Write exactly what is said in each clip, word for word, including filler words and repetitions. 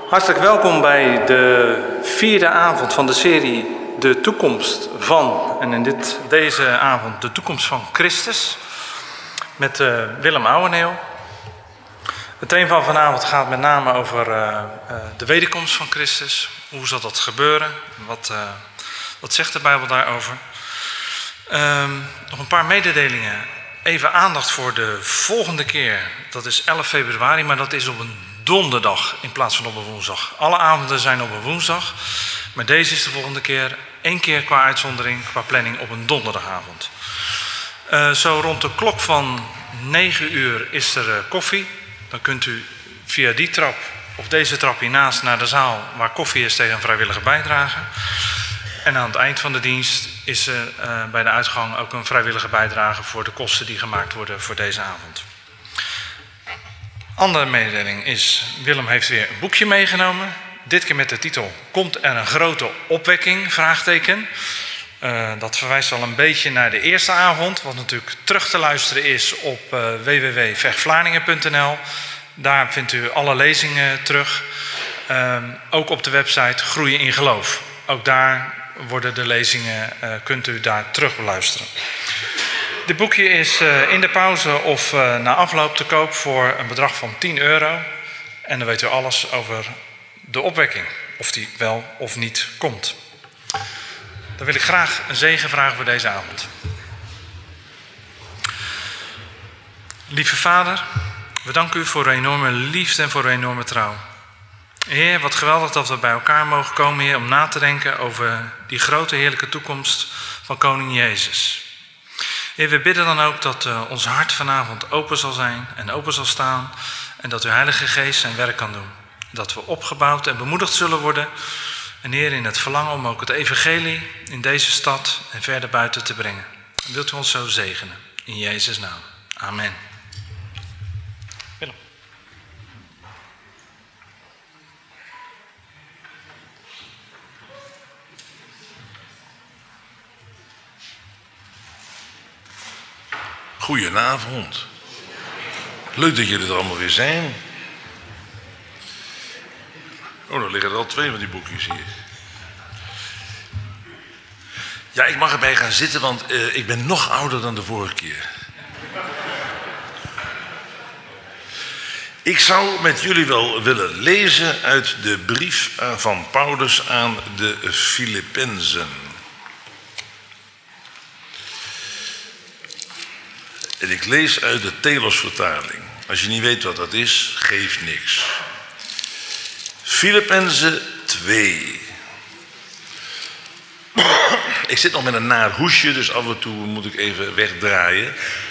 Hartelijk welkom bij de vierde avond van de serie De Toekomst van, en in dit, deze avond de Toekomst van Christus, met uh, Willem Ouweneel. Het thema van vanavond gaat met name over uh, uh, de wederkomst van Christus. Hoe zal dat gebeuren? Wat, uh, wat zegt de Bijbel daarover? Um, nog een paar mededelingen. Even aandacht voor de volgende keer. Dat is elf februari, maar dat is op een donderdag in plaats van op een woensdag. Alle avonden zijn op een woensdag, maar deze is de volgende keer één keer qua uitzondering, qua planning op een donderdagavond. Uh, zo rond de klok van negen uur is er uh, koffie. Dan kunt u via die trap of deze trap hiernaast naar de zaal waar koffie is tegen een vrijwillige bijdrage. En aan het eind van de dienst is er uh, bij de uitgang ook een vrijwillige bijdrage voor de kosten die gemaakt worden voor deze avond. Andere mededeling is, Willem heeft weer een boekje meegenomen. Dit keer met de titel, Komt er een grote opwekking? Vraagteken. Uh, dat verwijst al een beetje naar de eerste avond, wat natuurlijk terug te luisteren is op uh, w w w punt veghtvlaardingen punt n l. Daar vindt u alle lezingen terug. Uh, ook op de website Groeien in Geloof. Ook daar worden de lezingen, uh, kunt u daar terug beluisteren. Dit boekje is uh, in de pauze of uh, na afloop te koop voor een bedrag van tien euro. En dan weet u alles over de opwekking, of die wel of niet komt. Dan wil ik graag een zegen vragen voor deze avond. Lieve Vader, we danken u voor uw enorme liefde en voor uw enorme trouw. Heer, wat geweldig dat we bij elkaar mogen komen, Heer, om na te denken over die grote heerlijke toekomst van Koning Jezus. Heer, we bidden dan ook dat uh, ons hart vanavond open zal zijn en open zal staan en dat uw Heilige Geest zijn werk kan doen. Dat we opgebouwd en bemoedigd zullen worden. En Heer, in het verlangen om ook het evangelie in deze stad en verder buiten te brengen. En wilt u ons zo zegenen. In Jezus' naam. Amen. Willem. Goedenavond. Leuk dat jullie er allemaal weer zijn. Oh, er liggen er al twee van die boekjes hier. Ja, ik mag erbij gaan zitten, want uh, ik ben nog ouder dan de vorige keer. Ik zou met jullie wel willen lezen uit de brief van Paulus aan de Filippenzen. En ik lees uit de Telos-vertaling. Als je niet weet wat dat is, geeft niks. Filippenzen twee. Ik zit nog met een naar hoesje, dus af en toe moet ik even wegdraaien.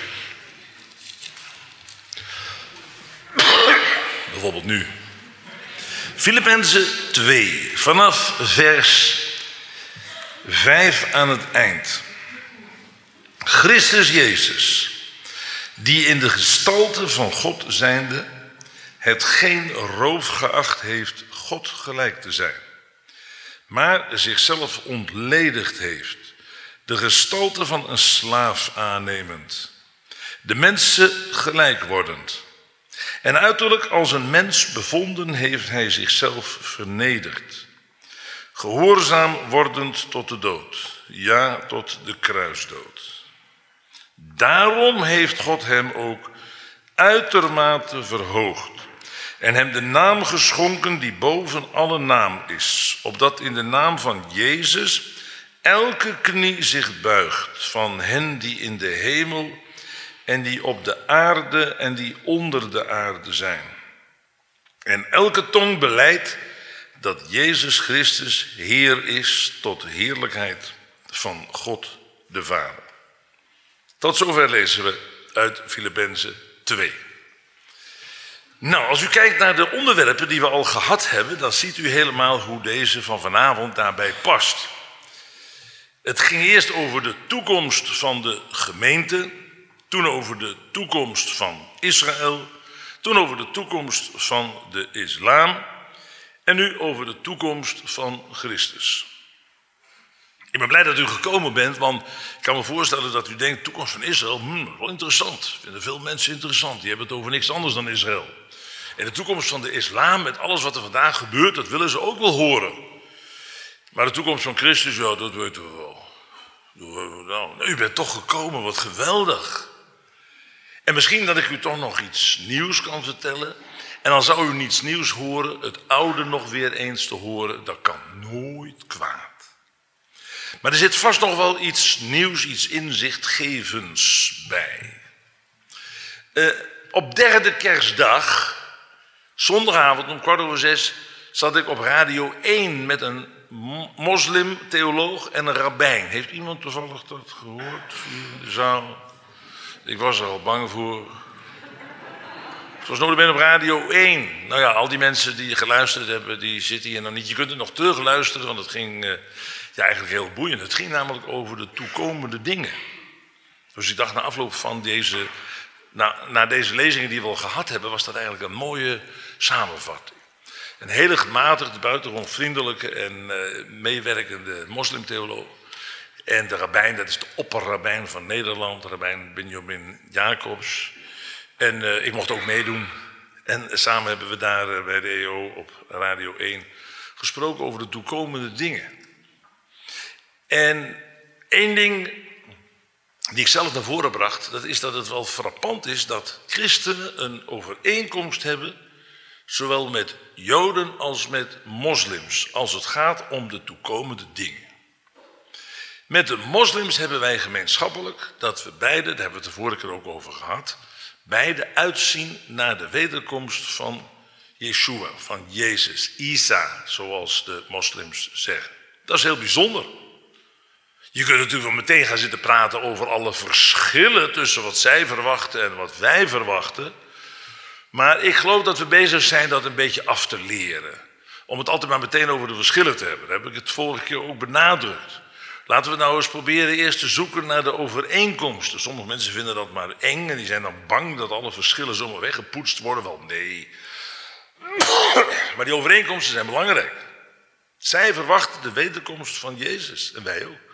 Bijvoorbeeld nu. Filippenzen twee, vanaf vers vijf aan het eind. Christus Jezus, die in de gestalte van God zijnde het geen roof geacht heeft God gelijk te zijn, maar zichzelf ontledigd heeft, de gestalte van een slaaf aannemend, de mensen gelijk wordend. En uiterlijk als een mens bevonden heeft hij zichzelf vernederd, gehoorzaam wordend tot de dood, ja, tot de kruisdood. Daarom heeft God hem ook uitermate verhoogd en hem de naam geschonken die boven alle naam is, opdat in de naam van Jezus elke knie zich buigt, van hen die in de hemel en die op de aarde en die onder de aarde zijn. En elke tong belijdt dat Jezus Christus Heer is tot heerlijkheid van God de Vader. Tot zover lezen we uit Filippenzen twee. Nou, als u kijkt naar de onderwerpen die we al gehad hebben, dan ziet u helemaal hoe deze van vanavond daarbij past. Het ging eerst over de toekomst van de gemeente, toen over de toekomst van Israël, toen over de toekomst van de islam en nu over de toekomst van Christus. Ik ben blij dat u gekomen bent, want ik kan me voorstellen dat u denkt, toekomst van Israël, hmm, wel interessant. Vinden veel mensen interessant, die hebben het over niks anders dan Israël. En de toekomst van de islam met alles wat er vandaag gebeurt, dat willen ze ook wel horen. Maar de toekomst van Christus, ja, dat weten we wel. Nou, u bent toch gekomen, wat geweldig. En misschien dat ik u toch nog iets nieuws kan vertellen. En dan zou u niets nieuws horen, het oude nog weer eens te horen, dat kan nooit kwaad. Maar er zit vast nog wel iets nieuws, iets inzichtgevends bij. Uh, op derde kerstdag, zondagavond om kwart over zes, zat ik op Radio één met een moslim-theoloog en een rabbijn. Heeft iemand toevallig dat gehoord in de zaal? Ik was er al bang voor. Het was nota bene op Radio één. Nou ja, al die mensen die geluisterd hebben, die zitten hier nog niet. Je kunt het nog terug luisteren, want het ging uh, ja, eigenlijk heel boeiend. Het ging namelijk over de toekomende dingen. Dus ik dacht, na afloop van deze, na, na deze lezingen die we al gehad hebben, was dat eigenlijk een mooie samenvatting. Een hele gematigde, buitengewoon vriendelijke en uh, meewerkende moslimtheoloog. En de rabbijn, dat is de opperrabbijn van Nederland, rabbijn Benjamin Jacobs. En uh, ik mocht ook meedoen. En samen hebben we daar uh, bij de E O op Radio één gesproken over de toekomende dingen. En één ding die ik zelf naar voren bracht, dat is dat het wel frappant is dat christenen een overeenkomst hebben, zowel met Joden als met moslims, als het gaat om de toekomende dingen. Met de moslims hebben wij gemeenschappelijk dat we beide, daar hebben we het de vorige keer ook over gehad, beide uitzien naar de wederkomst van Yeshua, van Jezus, Isa, zoals de moslims zeggen. Dat is heel bijzonder. Je kunt natuurlijk wel meteen gaan zitten praten over alle verschillen tussen wat zij verwachten en wat wij verwachten. Maar ik geloof dat we bezig zijn dat een beetje af te leren. Om het altijd maar meteen over de verschillen te hebben. Dat heb ik het vorige keer ook benadrukt. Laten we nou eens proberen eerst te zoeken naar de overeenkomsten. Sommige mensen vinden dat maar eng en die zijn dan bang dat alle verschillen zomaar weggepoetst worden. Wel, nee. Maar die overeenkomsten zijn belangrijk. Zij verwachten de wederkomst van Jezus en wij ook.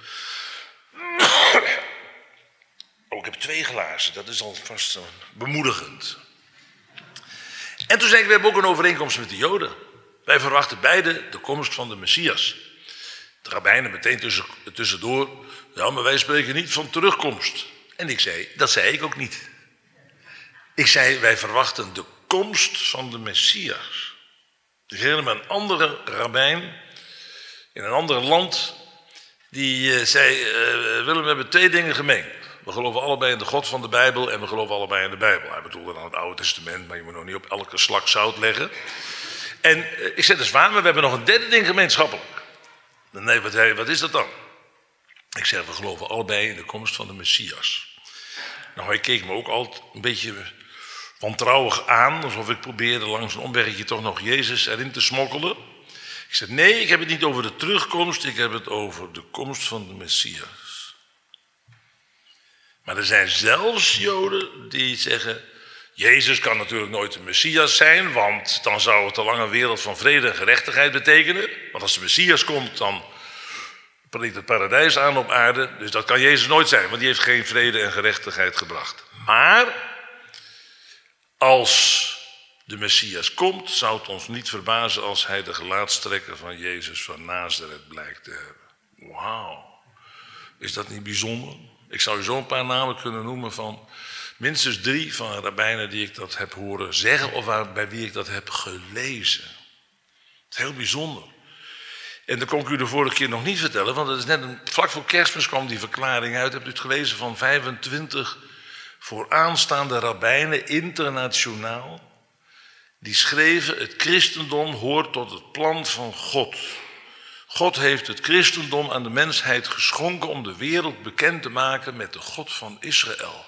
Oh, ik heb twee glazen, dat is alvast uh, bemoedigend. En toen zei ik, we hebben ook een overeenkomst met de Joden. Wij verwachten beide de komst van de Messias. De rabbijnen meteen tussen, tussendoor, ja, maar wij spreken niet van terugkomst. En ik zei, dat zei ik ook niet. Ik zei, wij verwachten de komst van de Messias. Ik herinner me een andere rabbijn in een ander land, die uh, zei, uh, Willem, we hebben twee dingen gemeen. We geloven allebei in de God van de Bijbel en we geloven allebei in de Bijbel. Hij bedoelde dan het Oude Testament, maar je moet nog niet op elke slak zout leggen. En uh, ik zei, dat is waar, maar we hebben nog een derde ding gemeenschappelijk. Nee, wat, wat is dat dan? Ik zeg, we geloven allebei in de komst van de Messias. Nou, hij keek me ook altijd een beetje wantrouwig aan, alsof ik probeerde langs een omwegje toch nog Jezus erin te smokkelen. Ik zeg, nee, ik heb het niet over de terugkomst, ik heb het over de komst van de Messias. Maar er zijn zelfs Joden die zeggen, Jezus kan natuurlijk nooit de Messias zijn, want dan zou het een lange wereld van vrede en gerechtigheid betekenen. Want als de Messias komt, dan breekt het paradijs aan op aarde. Dus dat kan Jezus nooit zijn, want die heeft geen vrede en gerechtigheid gebracht. Maar als de Messias komt, zou het ons niet verbazen als hij de gelaatstrekken van Jezus van Nazareth blijkt te hebben. Wauw, is dat niet bijzonder? Ik zou je zo een paar namen kunnen noemen van minstens drie van rabbijnen die ik dat heb horen zeggen of waar, bij wie ik dat heb gelezen. Het is heel bijzonder. En dat kon ik u de vorige keer nog niet vertellen, want het is net een, vlak voor Kerstmis kwam die verklaring uit. Hebt u het gelezen van vijfentwintig vooraanstaande rabbijnen internationaal? Die schreven, het christendom hoort tot het plan van God. God heeft het christendom aan de mensheid geschonken om de wereld bekend te maken met de God van Israël.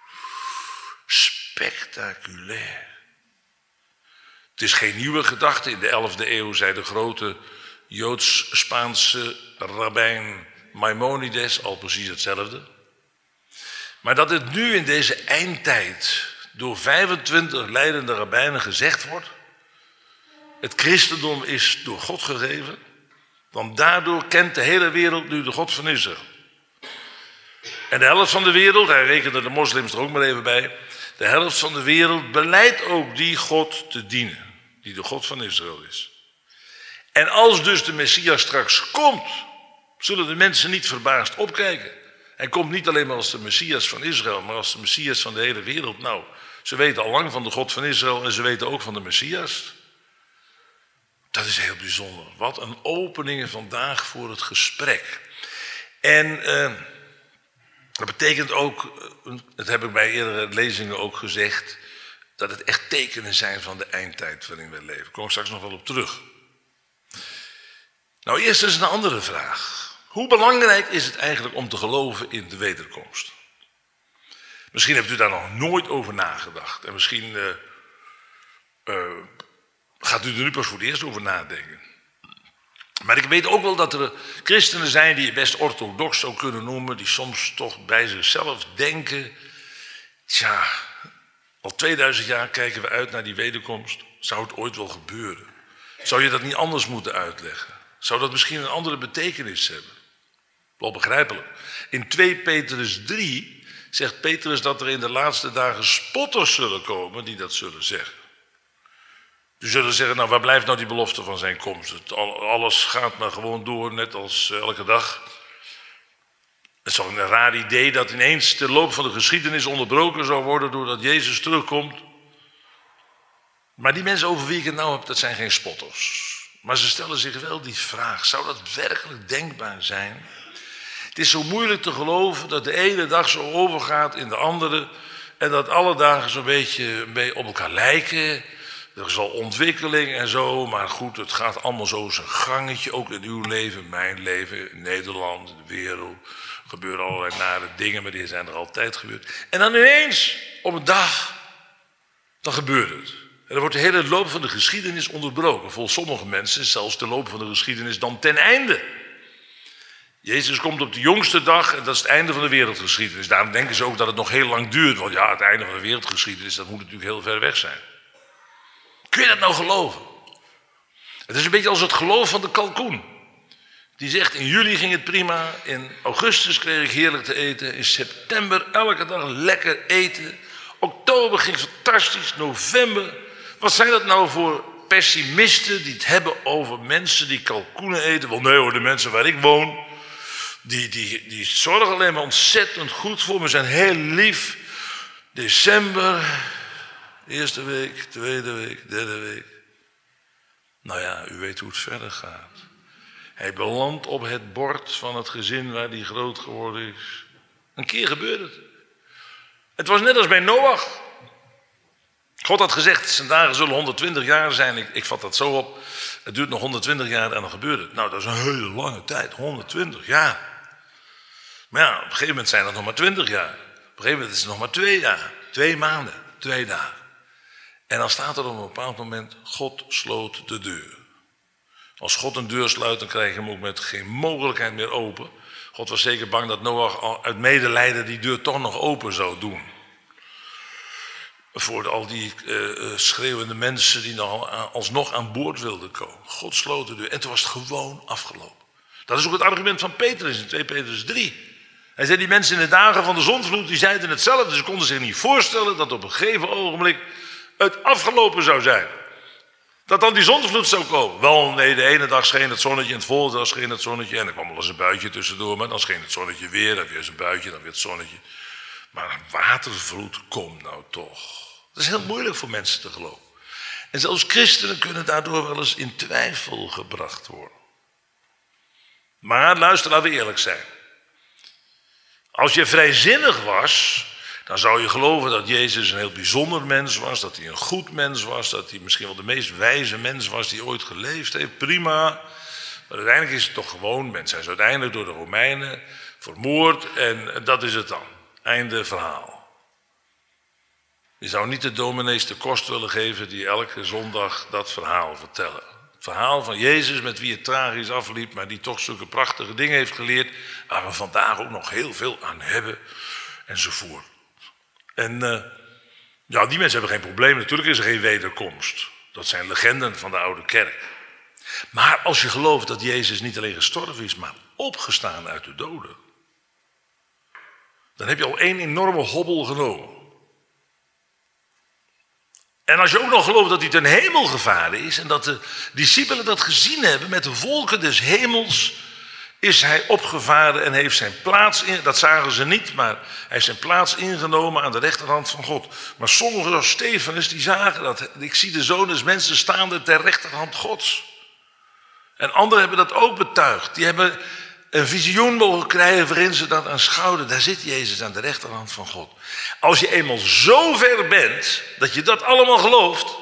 Spectaculair. Het is geen nieuwe gedachte. In de elfde eeuw zei de grote Joods-Spaanse rabbijn Maimonides al precies hetzelfde. Maar dat het nu in deze eindtijd door vijfentwintig leidende rabbijnen gezegd wordt, het christendom is door God gegeven, want daardoor kent de hele wereld nu de God van Israël. En de helft van de wereld, hij rekende de moslims er ook maar even bij, De helft van de wereld beleidt ook die God te dienen, die de God van Israël is. En als dus de Messias straks komt, zullen de mensen niet verbaasd opkijken. Hij komt niet alleen maar als de Messias van Israël, maar als de Messias van de hele wereld. Nou, ze weten al lang van de God van Israël en ze weten ook van de Messias. Dat is heel bijzonder. Wat een opening vandaag voor het gesprek. En eh, dat betekent ook, dat heb ik bij eerdere lezingen ook gezegd, dat het echt tekenen zijn van de eindtijd waarin we leven. Daar kom ik straks nog wel op terug. Nou, eerst is een andere vraag. Hoe belangrijk is het eigenlijk om te geloven in de wederkomst? Misschien hebt u daar nog nooit over nagedacht. En misschien uh, uh, gaat u er nu pas voor het eerst over nadenken. Maar ik weet ook wel dat er christenen zijn die je best orthodox zou kunnen noemen, die soms toch bij zichzelf denken, tja, al tweeduizend jaar kijken we uit naar die wederkomst. Zou het ooit wel gebeuren? Zou je dat niet anders moeten uitleggen? Zou dat misschien een andere betekenis hebben? Wel begrijpelijk. In twee Petrus drie zegt Petrus dat er in de laatste dagen spotters zullen komen die dat zullen zeggen. Die zullen zeggen, nou waar blijft nou die belofte van zijn komst? Het, alles gaat maar gewoon door, net als elke dag. Het is toch een raar idee dat ineens de loop van de geschiedenis onderbroken zou worden doordat Jezus terugkomt. Maar die mensen over wie ik het nou heb, dat zijn geen spotters. Maar ze stellen zich wel die vraag, zou dat werkelijk denkbaar zijn? Het is zo moeilijk te geloven dat de ene dag zo overgaat in de andere en dat alle dagen zo'n beetje, een beetje op elkaar lijken. Er is al ontwikkeling en zo, maar goed, het gaat allemaal zo zijn gangetje. Ook in uw leven, mijn leven, in Nederland, in de wereld. Er gebeuren allerlei nare dingen, maar die zijn er altijd gebeurd. En dan ineens, op een dag, dan gebeurt het. En dan wordt de hele loop van de geschiedenis onderbroken. Volgens sommige mensen is zelfs de loop van de geschiedenis dan ten einde. Jezus komt op de jongste dag en dat is het einde van de wereldgeschiedenis. Daarom denken ze ook dat het nog heel lang duurt. Want ja, het einde van de wereldgeschiedenis, dat moet natuurlijk heel ver weg zijn. Kun je dat nou geloven? Het is een beetje als het geloof van de kalkoen. Die zegt, in juli ging het prima, in augustus kreeg ik heerlijk te eten, in september elke dag lekker eten, oktober ging fantastisch, november. Wat zijn dat nou voor pessimisten die het hebben over mensen die kalkoenen eten? Wel nee hoor, de mensen waar ik woon, die, die, die zorgen alleen maar ontzettend goed voor me, zijn heel lief. December, eerste week, tweede week, derde week. Nou ja, u weet hoe het verder gaat. Hij belandt op het bord van het gezin waar hij groot geworden is. Een keer gebeurt het. Het was net als bij Noach. God had gezegd, zijn dagen zullen honderdtwintig jaar zijn. Ik, ik vat dat zo op. Het duurt nog honderdtwintig jaar en dan gebeurt het. Nou, dat is een hele lange tijd. honderdtwintig jaar. Maar ja, op een gegeven moment zijn het nog maar twintig jaar. Op een gegeven moment is het nog maar twee jaar. Twee maanden, twee dagen. En dan staat er op een bepaald moment, God sloot de deur. Als God een deur sluit, dan krijg je hem ook met geen mogelijkheid meer open. God was zeker bang dat Noach uit medelijden die deur toch nog open zou doen. Voor al die uh, schreeuwende mensen die nog alsnog aan boord wilden komen. God sloot de deur en toen was het gewoon afgelopen. Dat is ook het argument van Petrus in twee Petrus drie. Hij zei, die mensen in de dagen van de zondvloed, die zeiden hetzelfde. Ze konden zich niet voorstellen dat op een gegeven ogenblik het afgelopen zou zijn. Dat dan die zondvloed zou komen. Wel, nee, de ene dag scheen het zonnetje en het volgende dag scheen het zonnetje. En er kwam wel eens een buitje tussendoor, maar dan scheen het zonnetje weer. Dan weer eens een buitje, dan weer het zonnetje. Maar een watervloed komt nou toch. Dat is heel moeilijk voor mensen te geloven. En zelfs christenen kunnen daardoor wel eens in twijfel gebracht worden. Maar luister, laten we eerlijk zijn. Als je vrijzinnig was, dan zou je geloven dat Jezus een heel bijzonder mens was, dat hij een goed mens was, dat hij misschien wel de meest wijze mens was die ooit geleefd heeft. Prima. Maar uiteindelijk is het toch gewoon, mensen zijn uiteindelijk door de Romeinen vermoord en dat is het dan. Einde verhaal. Je zou niet de dominees de kost willen geven die elke zondag dat verhaal vertellen. Het verhaal van Jezus met wie het tragisch afliep, maar die toch zulke prachtige dingen heeft geleerd, waar we vandaag ook nog heel veel aan hebben, enzovoort. En uh, ja, die mensen hebben geen probleem. Natuurlijk is er geen wederkomst. Dat zijn legenden van de oude kerk. Maar als je gelooft dat Jezus niet alleen gestorven is, maar opgestaan uit de doden, dan heb je al één enorme hobbel genomen. En als je ook nog gelooft dat hij ten hemel gevaren is en dat de discipelen dat gezien hebben met de wolken des hemels, is hij opgevaren en heeft zijn plaats in, dat zagen ze niet, maar hij heeft zijn plaats ingenomen aan de rechterhand van God. Maar sommigen zoals Stefanus, die zagen dat. Ik zie de Zoon des Mensen staande ter rechterhand Gods. En anderen hebben dat ook betuigd. Die hebben een visioen mogen krijgen waarin ze dat aanschouwden. Daar zit Jezus aan de rechterhand van God. Als je eenmaal zo ver bent dat je dat allemaal gelooft,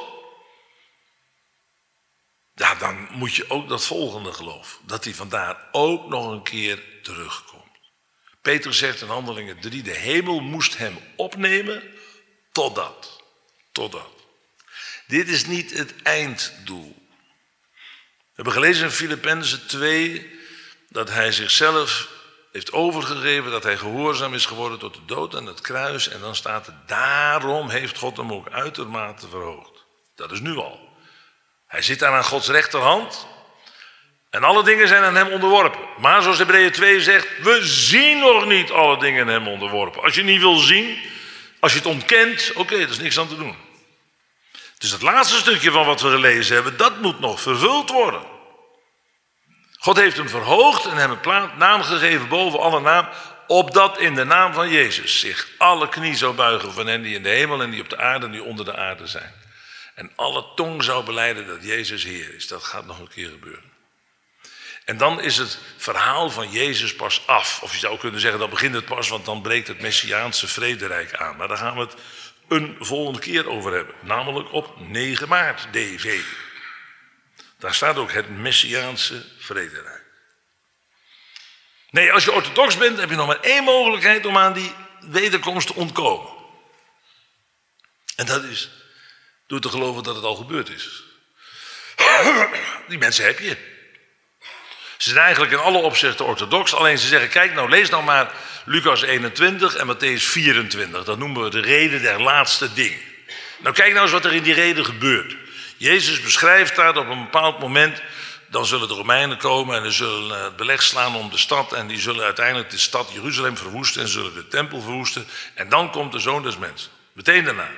ja, dan moet je ook dat volgende geloven. Dat hij vandaar ook nog een keer terugkomt. Petrus zegt in Handelingen drie, de hemel moest hem opnemen totdat. Totdat. Dit is niet het einddoel. We hebben gelezen in Filippenzen twee dat hij zichzelf heeft overgegeven, dat hij gehoorzaam is geworden tot de dood aan het kruis. En dan staat er, daarom heeft God hem ook uitermate verhoogd. Dat is nu al. Hij zit daar aan Gods rechterhand en alle dingen zijn aan hem onderworpen. Maar zoals Hebreeën twee zegt, we zien nog niet alle dingen aan hem onderworpen. Als je het niet wil zien, als je het ontkent, oké, okay, er is niks aan te doen. Dus het laatste stukje van wat we gelezen hebben, dat moet nog vervuld worden. God heeft hem verhoogd en hem een naam gegeven boven alle naam, opdat in de naam van Jezus zich alle knie zou buigen van hen die in de hemel en die op de aarde en die onder de aarde zijn. En alle tong zou belijden dat Jezus Heer is. Dat gaat nog een keer gebeuren. En dan is het verhaal van Jezus pas af. Of je zou kunnen zeggen, dan begint het pas, want dan breekt het Messiaanse vrederijk aan. Maar daar gaan we het een volgende keer over hebben. Namelijk op negen maart, D V. Daar staat ook het Messiaanse vrederijk. Nee, als je orthodox bent, heb je nog maar één mogelijkheid om aan die wederkomst te ontkomen. En dat is door te geloven dat het al gebeurd is. Die mensen heb je. Ze zijn eigenlijk in alle opzichten orthodox. Alleen ze zeggen, kijk nou, lees nou maar Lucas eenentwintig en Matthäus vierentwintig. Dat noemen we de reden der laatste dingen. Nou kijk nou eens wat er in die reden gebeurt. Jezus beschrijft daar dat op een bepaald moment, dan zullen de Romeinen komen en die zullen het beleg slaan om de stad. En die zullen uiteindelijk de stad Jeruzalem verwoesten en zullen de tempel verwoesten. En dan komt de Zoon des Mensen. Meteen daarna.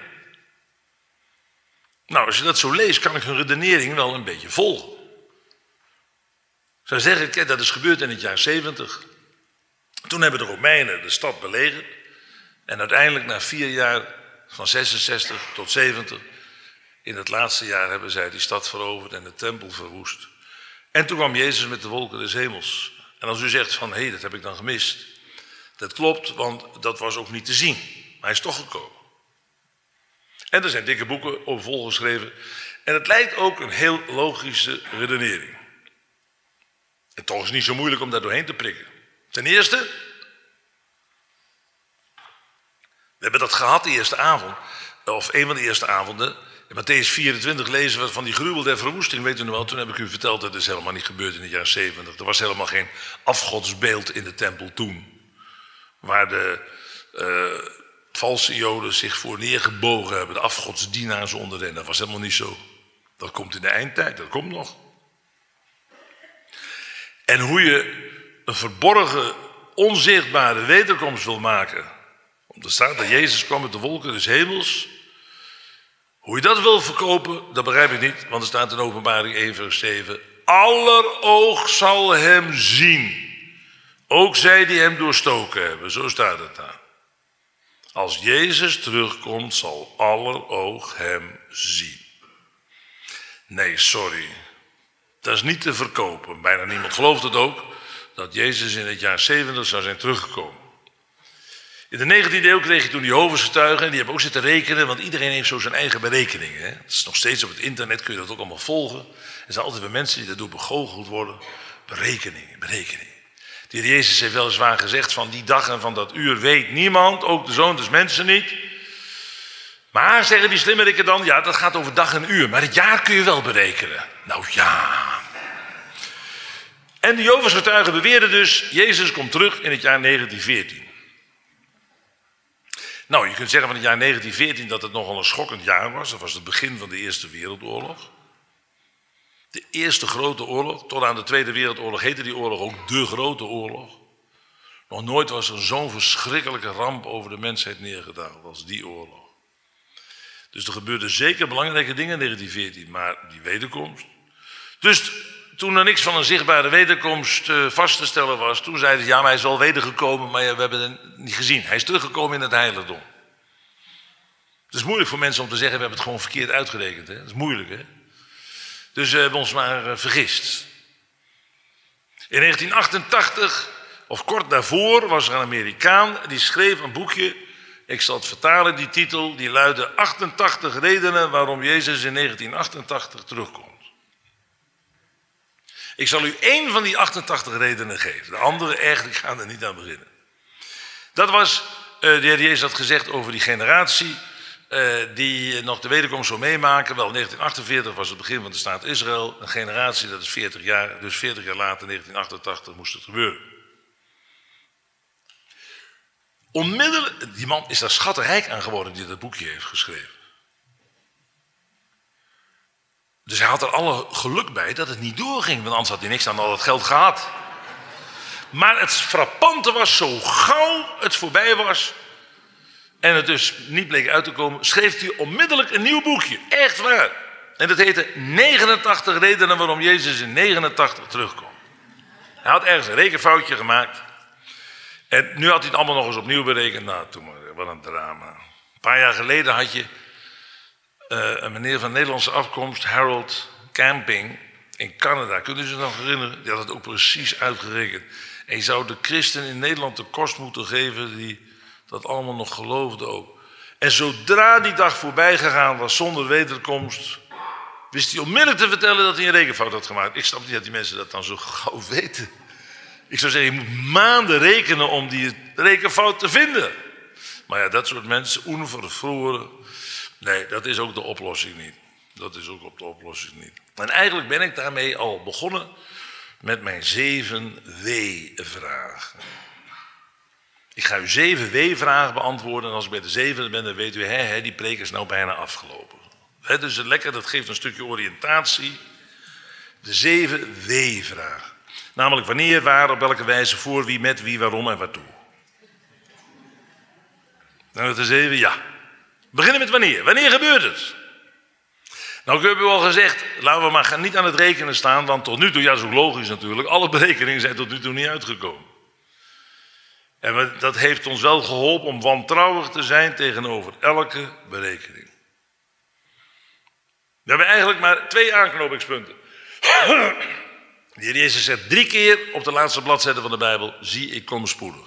Nou, als je dat zo leest, kan ik hun redenering wel een beetje volgen. Ik zou zeggen, kijk, dat is gebeurd in het jaar zeventig. Toen hebben de Romeinen de stad belegerd. En uiteindelijk na vier jaar, van zesenzestig tot zeventig... in het laatste jaar hebben zij die stad veroverd en de tempel verwoest. En toen kwam Jezus met de wolken des hemels. En als u zegt van, hé, hey, dat heb ik dan gemist. Dat klopt, want dat was ook niet te zien. Maar hij is toch gekomen. En er zijn dikke boeken over volgeschreven. En het lijkt ook een heel logische redenering. En toch is het niet zo moeilijk om daar doorheen te prikken. Ten eerste, we hebben dat gehad de eerste avond, of een van de eerste avonden. In Matthäus vierentwintig lezen we van die gruwel der verwoesting. Weet u nog wel, toen heb ik u verteld, dat is helemaal niet gebeurd in het jaar zeventig. Er was helemaal geen afgodsbeeld in de tempel toen. Waar de uh, valse joden zich voor neergebogen hebben, de afgodsdienaars onder hen. Dat was helemaal niet zo. Dat komt in de eindtijd, dat komt nog. En hoe je een verborgen, onzichtbare wederkomst wil maken. Om er staat dat Jezus kwam met de wolken des hemels. Hoe je dat wil verkopen, dat begrijp ik niet. Want er staat in Openbaring één vers zeven. Aller oog zal hem zien. Ook zij die hem doorstoken hebben. Zo staat het daar. Als Jezus terugkomt, zal aller oog hem zien. Nee, sorry. Dat is niet te verkopen. Bijna niemand gelooft het ook. Dat Jezus in het jaar zeventig zou zijn teruggekomen. In de negentiende eeuw kreeg je toen die Jehovah's-getuigen. En die hebben ook zitten rekenen. Want iedereen heeft zo zijn eigen berekeningen. Hè? Het is nog steeds op het internet. Kun je dat ook allemaal volgen. Er zijn altijd weer mensen die daardoor begoocheld worden. Berekeningen, berekeningen. De Heer Jezus heeft weliswaar gezegd. Van die dag en van dat uur weet niemand. Ook de Zoon des Mensen niet. Maar zeggen die slimmerikken dan. Ja, dat gaat over dag en uur. Maar het jaar kun je wel berekenen. Nou ja. En de Jehovah's-getuigen beweerden dus. Jezus komt terug in het jaar negentien veertien. Nou, je kunt zeggen van het jaar negentien veertien dat het nogal een schokkend jaar was. Dat was het begin van de Eerste Wereldoorlog. De eerste grote oorlog. Tot aan de Tweede Wereldoorlog heette die oorlog ook de Grote Oorlog. Nog nooit was er zo'n verschrikkelijke ramp over de mensheid neergedaald als die oorlog. Dus er gebeurden zeker belangrijke dingen in negentien veertien, maar die wederkomst. Dus toen er niks van een zichtbare wederkomst uh, vast te stellen was, toen zeiden ze, ja, maar hij is wel wedergekomen, maar we hebben het niet gezien. Hij is teruggekomen in het heiligdom. Het is moeilijk voor mensen om te zeggen, we hebben het gewoon verkeerd uitgerekend. Hè? Dat is moeilijk, hè? Dus we hebben ons maar uh, vergist. In negentien achtentachtig, of kort daarvoor, was er een Amerikaan die schreef een boekje. Ik zal het vertalen, die titel, die luidde achtentachtig redenen waarom Jezus in negentien achtentachtig terugkomt. Ik zal u één van die achtentachtig redenen geven. De andere echt, ik ga er niet aan beginnen. Dat was, uh, de heer Jezus had gezegd over die generatie uh, die nog de wederkomst zou meemaken. Wel, negentien achtenveertig was het begin van de staat Israël. Een generatie, dat is veertig jaar, dus veertig jaar later, negentien achtentachtig, moest het gebeuren. Onmiddellijk, die man is daar schattenrijk aan geworden die dat boekje heeft geschreven. Dus hij had er alle geluk bij dat het niet doorging, want anders had hij niks aan al dat geld gehad. Maar het frappante was, zo gauw het voorbij was en het dus niet bleek uit te komen, schreef hij onmiddellijk een nieuw boekje. Echt waar. En dat heette negenentachtig redenen waarom Jezus in negenentachtig terugkomt. Hij had ergens een rekenfoutje gemaakt. En nu had hij het allemaal nog eens opnieuw berekend. Nou, toen maar, wat een drama. Een paar jaar geleden had je uh, een meneer van Nederlandse afkomst, Harold Camping, in Canada. Kunt u zich nog herinneren? Die had het ook precies uitgerekend. En je zou de christen in Nederland de kost moeten geven die dat allemaal nog geloofden ook. En zodra die dag voorbij gegaan was zonder wederkomst, wist hij onmiddellijk te vertellen dat hij een rekenfout had gemaakt. Ik snap niet dat die mensen dat dan zo gauw weten. Ik zou zeggen, je moet maanden rekenen om die rekenfout te vinden. Maar ja, dat soort mensen, onvervroren. Nee, dat is ook de oplossing niet. Dat is ook op de oplossing niet. En eigenlijk ben ik daarmee al begonnen met mijn zeven W-vragen. Ik ga u zeven W-vragen beantwoorden. En als ik bij de zevende ben, dan weet u, hè, hè, die preek is nou bijna afgelopen. Hè, dus het lekker, dat geeft een stukje oriëntatie. De zeven W-vragen. Namelijk wanneer, waar, op welke wijze, voor wie, met wie, waarom en waartoe. Nou, dat is even, ja. We beginnen met wanneer. Wanneer gebeurt het? Nou, ik heb u al gezegd, laten we maar niet aan het rekenen staan, want tot nu toe, ja, dat is ook logisch natuurlijk, alle berekeningen zijn tot nu toe niet uitgekomen. En dat heeft ons wel geholpen om wantrouwig te zijn tegenover elke berekening. We hebben eigenlijk maar twee aanknopingspunten. De heer Jezus zegt drie keer op de laatste bladzijde van de Bijbel, zie, ik kom spoedig.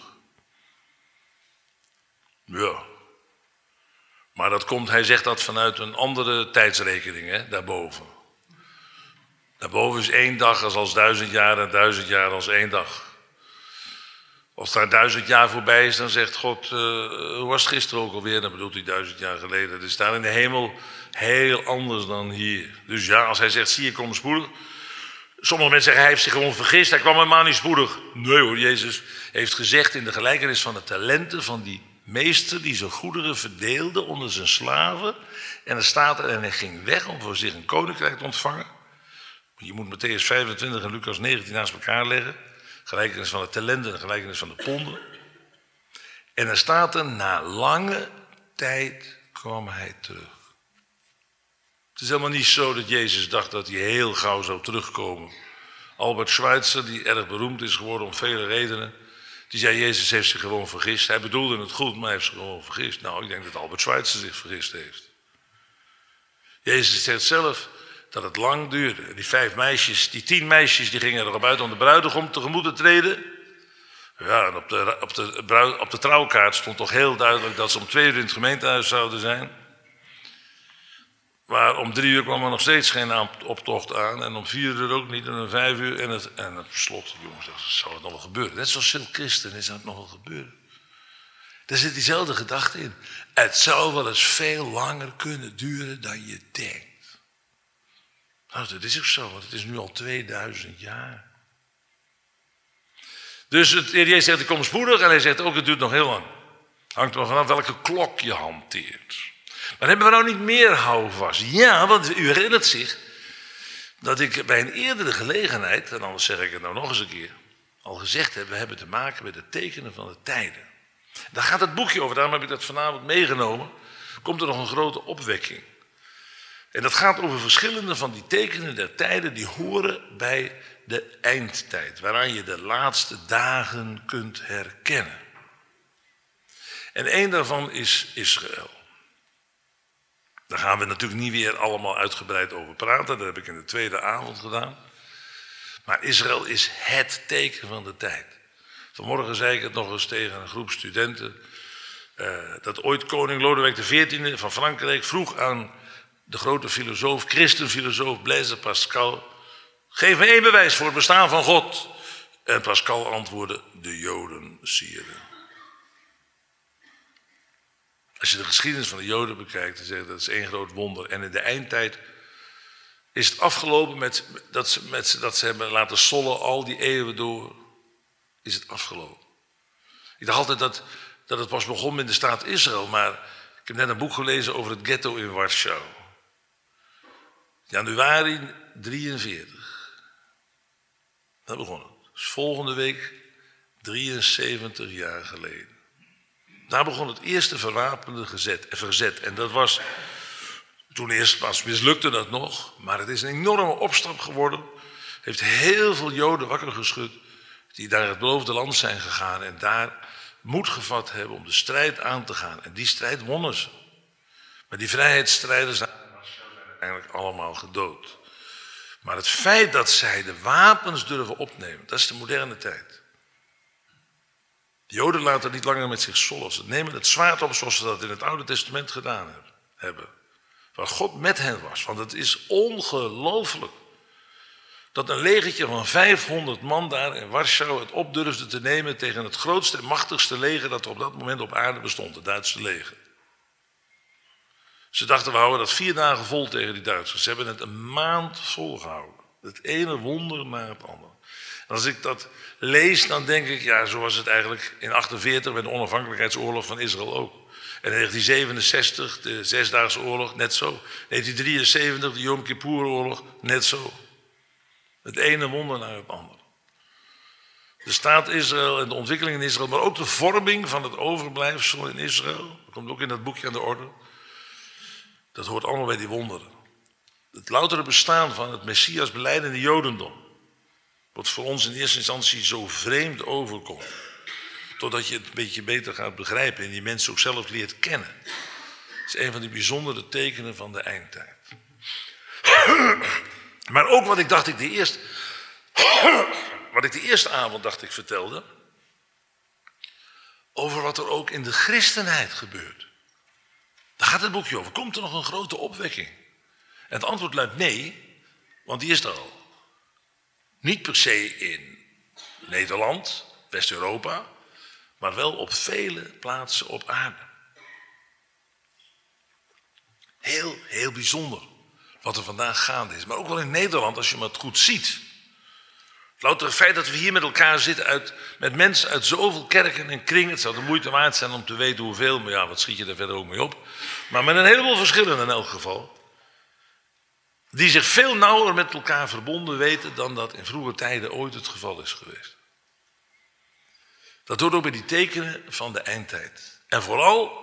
Ja. Maar dat komt, hij zegt dat vanuit een andere tijdsrekening, hè, daarboven. Daarboven is één dag als, als duizend jaar en duizend jaar als één dag. Als daar duizend jaar voorbij is, dan zegt God, uh, hoe was het gisteren ook alweer? Dan bedoelt hij duizend jaar geleden. Het is daar in de hemel heel anders dan hier. Dus ja, als hij zegt, zie, ik kom spoedig. Sommige mensen zeggen, hij heeft zich gewoon vergist, hij kwam helemaal niet spoedig. Nee hoor, Jezus heeft gezegd in de gelijkenis van de talenten van die meester die zijn goederen verdeelde onder zijn slaven. En er staat er, en hij ging weg om voor zich een koninkrijk te ontvangen. Je moet Mattheüs vijfentwintig en Lucas negentien naast elkaar leggen. Gelijkenis van de talenten en gelijkenis van de ponden. En er staat er, na lange tijd kwam hij terug. Het is helemaal niet zo dat Jezus dacht dat hij heel gauw zou terugkomen. Albert Schweitzer, die erg beroemd is geworden om vele redenen, die zei, Jezus heeft zich gewoon vergist. Hij bedoelde het goed, maar hij heeft zich gewoon vergist. Nou, ik denk dat Albert Schweitzer zich vergist heeft. Jezus zegt zelf dat het lang duurde. Die vijf meisjes, die tien meisjes, die gingen erop uit om de bruidegom tegemoet te treden. Ja, en op de, op de, bruid, op de trouwkaart stond toch heel duidelijk dat ze om twee uur in het gemeentehuis zouden zijn. Maar om drie uur kwam er nog steeds geen optocht aan. En om vier uur ook niet. En om vijf uur. En het, en het slot, jongens, dat zou het nog wel gebeuren. Net zoals veel christenen zou het nog wel gebeuren. Daar zit diezelfde gedachte in. Het zou wel eens veel langer kunnen duren dan je denkt. Nou, dat is ook zo, want het is nu al tweeduizend jaar. Dus het Heer Jezus zegt, ik kom spoedig. En hij zegt ook, het duurt nog heel lang. Hangt er maar vanaf welke klok je hanteert. Maar hebben we nou niet meer houvast? Ja, want u herinnert zich dat ik bij een eerdere gelegenheid, en anders zeg ik het nou nog eens een keer, al gezegd heb, we hebben te maken met de tekenen van de tijden. Daar gaat het boekje over, daarom heb ik dat vanavond meegenomen. komt er nog een grote opwekking. En dat gaat over verschillende van die tekenen der tijden die horen bij de eindtijd, waaraan je de laatste dagen kunt herkennen. En één daarvan is Israël. Daar gaan we natuurlijk niet weer allemaal uitgebreid over praten, dat heb ik in de tweede avond gedaan. Maar Israël is het teken van de tijd. Vanmorgen zei ik het nog eens tegen een groep studenten, uh, dat ooit koning Lodewijk de veertiende van Frankrijk vroeg aan de grote filosoof, christenfilosoof Blaise Pascal, geef me één bewijs voor het bestaan van God. En Pascal antwoordde, de Joden sieren. Als je de geschiedenis van de Joden bekijkt, dan zeg je dat is één groot wonder. En in de eindtijd is het afgelopen met dat ze, met dat ze hebben laten sollen al die eeuwen door, is het afgelopen. Ik dacht altijd dat, dat het pas begon met de staat Israël, maar ik heb net een boek gelezen over het ghetto in Warschau. Januari drieënveertig. Dat begon het. Dus volgende week drieënzeventig jaar geleden. Daar begon het eerste verwapende gezet, verzet. En dat was, toen eerst pas mislukte dat nog, maar het is een enorme opstand geworden. Heeft heel veel Joden wakker geschud die naar het beloofde land zijn gegaan en daar moed gevat hebben om de strijd aan te gaan. En die strijd wonnen ze. Maar die vrijheidsstrijders zijn uiteindelijk allemaal gedood. Maar het feit dat zij de wapens durven opnemen, dat is de moderne tijd. De Joden laten niet langer met zich sollen. Ze nemen het zwaard op zoals ze dat in het Oude Testament gedaan hebben. Waar God met hen was. Want het is ongelooflijk dat een legertje van vijfhonderd man daar in Warschau het op durfde te nemen tegen het grootste en machtigste leger dat er op dat moment op aarde bestond, het Duitse leger. Ze dachten, we houden dat vier dagen vol tegen die Duitsers. Ze hebben het een maand volgehouden. Het ene wonder na het andere. En als ik dat lees, dan denk ik, ja, zo was het eigenlijk in achtenveertig met de onafhankelijkheidsoorlog van Israël ook. En in negentien zevenenzestig, de Zesdaagse oorlog, net zo. negentien drieënzeventig, de Yom Kippur-oorlog, net zo. Het ene wonder naar het andere. De staat Israël en de ontwikkeling in Israël, maar ook de vorming van het overblijfsel in Israël. Dat komt ook in dat boekje aan de orde. Dat hoort allemaal bij die wonderen. Het loutere bestaan van het Messias belijdende Jodendom. Wat voor ons in eerste instantie zo vreemd overkomt. Totdat je het een beetje beter gaat begrijpen en die mensen ook zelf leert kennen. Dat is een van die bijzondere tekenen van de eindtijd. Maar ook wat ik dacht ik de eerste, wat ik de eerste avond dacht ik vertelde. Over wat er ook in de christenheid gebeurt. Daar gaat het boekje over. Komt er nog een grote opwekking? En het antwoord luidt nee, want die is er al. Niet per se in Nederland, West-Europa, maar wel op vele plaatsen op aarde. Heel, heel bijzonder wat er vandaag gaande is. Maar ook wel in Nederland, als je maar het goed ziet. Louter het feit dat we hier met elkaar zitten, uit, met mensen uit zoveel kerken en kringen. Het zou de moeite waard zijn om te weten hoeveel, maar ja, wat schiet je daar verder ook mee op. Maar met een heleboel verschillen in elk geval. Die zich veel nauwer met elkaar verbonden weten dan dat in vroege tijden ooit het geval is geweest. Dat hoort ook bij die tekenen van de eindtijd. En vooral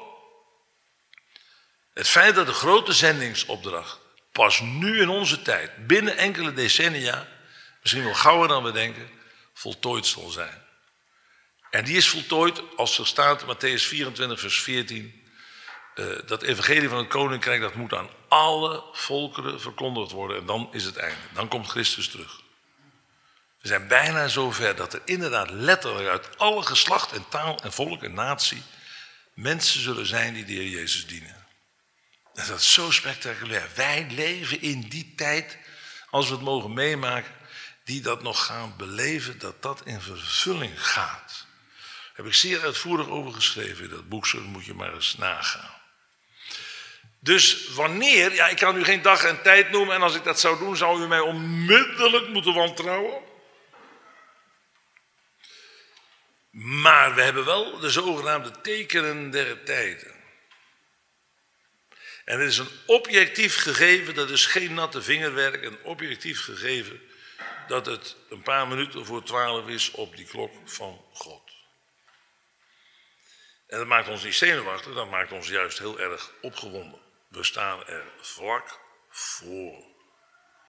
het feit dat de grote zendingsopdracht pas nu in onze tijd, binnen enkele decennia, misschien wel gauwer dan we denken, voltooid zal zijn. En die is voltooid als er staat, Matthäus vierentwintig vers veertien, uh, dat evangelie van het koninkrijk, dat moet aan alle volkeren verkondigd worden. En dan is het einde. Dan komt Christus terug. We zijn bijna zover dat er inderdaad letterlijk uit alle geslacht en taal en volk en natie mensen zullen zijn die de Heer Jezus dienen. En dat is zo spectaculair. Wij leven in die tijd, als we het mogen meemaken, die dat nog gaan beleven, dat dat in vervulling gaat. Daar heb ik zeer uitvoerig over geschreven in dat boek, zo moet je maar eens nagaan. Dus wanneer, ja, ik kan u geen dag en tijd noemen en als ik dat zou doen, zou u mij onmiddellijk moeten wantrouwen. Maar we hebben wel de zogenaamde tekenen der tijden. En het is een objectief gegeven, dat is geen natte vingerwerk, een objectief gegeven dat het een paar minuten voor twaalf is op die klok van God. En dat maakt ons niet zenuwachtig, dat maakt ons juist heel erg opgewonden. We staan er vlak voor.